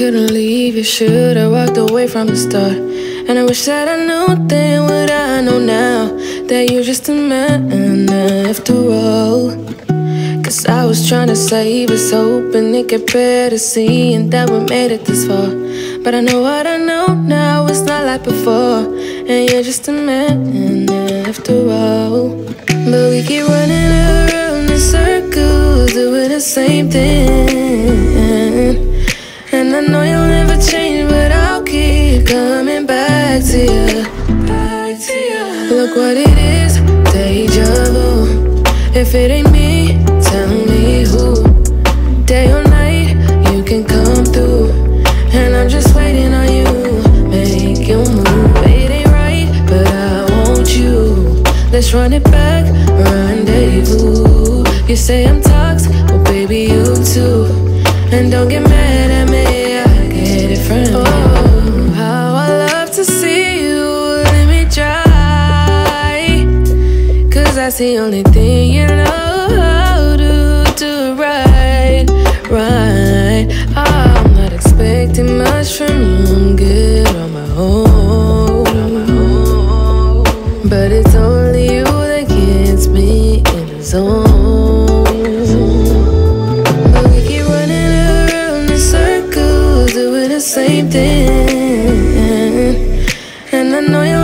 couldn't leave, you should have walked away from the start. And I wish that I knew then what I know now, that you're just a man after all. Cause I was trying to save us, hoping it get better, seeing that we made it this far. But I know what I know now, it's not like before, and you're just a man after all. But we keep running around in circles, doing the same thing. And I know you'll never change, but I'll keep coming back to you. Look what it is, deja vu. If it ain't me, tell me who. Day or night, you can come through, and I'm just waiting on you. Make you move. It ain't right, but I want you. Let's run it back, rendezvous. You say I'm toxic, well baby you too. And don't get mad at me, I get it from you. Oh, how I love to see you, let me try. Cause that's the only thing you know how to do right, right. I'm not expecting much from you, I'm good on my own. But it's only you that gets me in the zone. Same thing, and I know you're